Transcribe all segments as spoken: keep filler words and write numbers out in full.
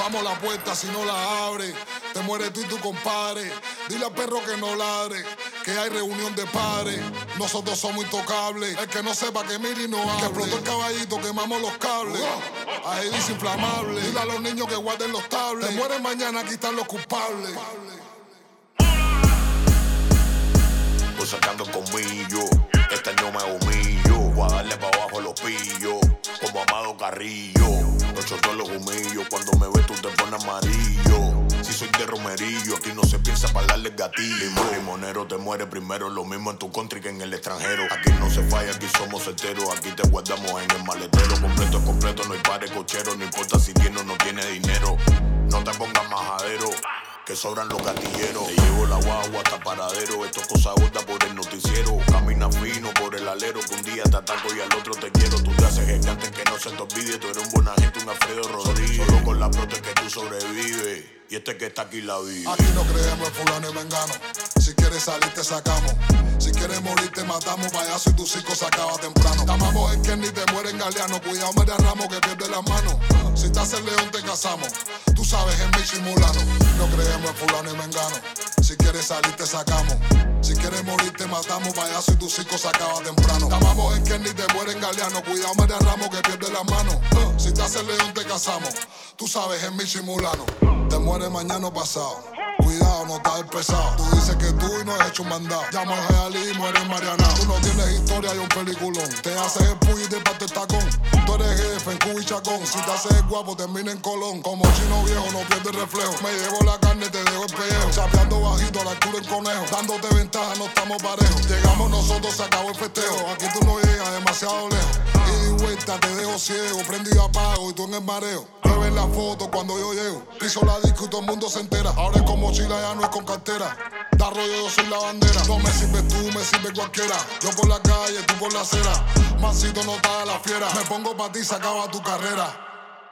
Vamos a la puerta si no la abre. Te mueres tú y tu compadre. Dile al perro que no ladre, que hay reunión de pares. Nosotros somos intocables. El que no sepa que mire y no hable. Que explotó el caballito, quemamos los cables. Ahí dice inflamable. Dile a los niños que guarden los tablets. Te mueres mañana, aquí están los culpables. Voy sacando el colmillo, este no me humillo. Voy a darle pa' abajo los pillos, como Amado Carrillo. Los chotos los humillo, cuando me ves tú te pones amarillo. Si soy de romerillo, aquí no se piensa para darle el gatillo. Limón, limonero, te muere primero, lo mismo en tu country que en el extranjero. Aquí no se falla, aquí somos certeros, aquí te guardamos en el maletero. Completo es completo, no hay pares cochero, no importa si tiene o no tiene dinero. No te pongas majadero, que sobran los gatilleros. Te llevo la guagua hasta paradero. Esto es cosa gorda por el noticiero. Camina fino por el alero, que un día te ataco y al otro te quiero. Tú te haces gigante que no se te olvide. Tú eres un buena gente, un Alfredo Rodríguez. Solo con la prote que tú sobrevives, y este que está aquí la vive. Aquí no creemos en fulano y mengano. Si quieres salir te sacamos. Si quieres morir te matamos. Payaso y tu circo se acaba temprano. Te amamos en que ni te mueren galeano. Cuidado me derramo que pierde las manos. Si te haces león te casamos. Tú sabes en mi chimulano. No creemos en fulano y mengano. Si quieres salir te sacamos. Si quieres morir te matamos. Payaso y tu circo se acaba temprano. Te amamos en que ni te mueren galeano. Cuidado me derramo que pierde las manos. Si te haces león te casamos. Tú sabes en mi chimulano. Te mueres mañana o pasado. Cuidado, no estás pesado. Tú dices que tú y no has hecho un mandado. Llama al Real y mueres marianao. Tú no tienes historia y un peliculón. Te haces el puy y te parte el tacón. Tú eres jefe en Cuba y Chacón. Si te haces el guapo, termina en Colón. Como chino viejo, no pierdes reflejo. Me llevo la carne, te dejo el pellejo. Chapeando bajito a la altura en conejo. Dándote ventaja, no estamos parejos. Llegamos nosotros, se acabó el festejo. Aquí tú no llegas demasiado lejos. Y de vuelta te dejo ciego. Prendido apago y tú en el mareo. Ven la foto cuando yo llego. Piso la disco y todo el mundo se entera. Ahora es con mochila, ya no es con cartera. Da rollo, yo soy la bandera. No me sirves tú, me sirve cualquiera. Yo por la calle, tú por la acera. Mancito no está a la fiera. Me pongo pa' ti, se acaba tu carrera.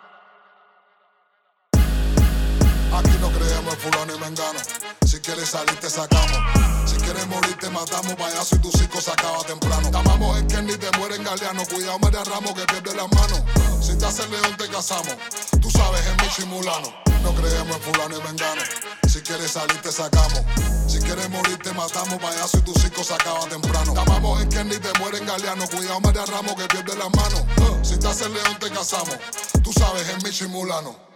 Aquí no creemos en fulano y mengano. Si quieres salir te sacamos. Si quieres morir te matamos. Payaso y tu circo se acaba temprano. Te amamos en que ni te mueren galeano. Cuidado me derramo que pierde las manos. Si te haces león te casamos. Tú sabes en mi chimulano. No creemos en fulano y mengano. Si quieres salir te sacamos. Si quieres morir te matamos. Payaso y tu circo se acaba temprano. Te amamos en que ni te mueren galeano. Cuidado me derramo que pierde las manos. Si te haces león te casamos. Tú sabes en mi chimulano.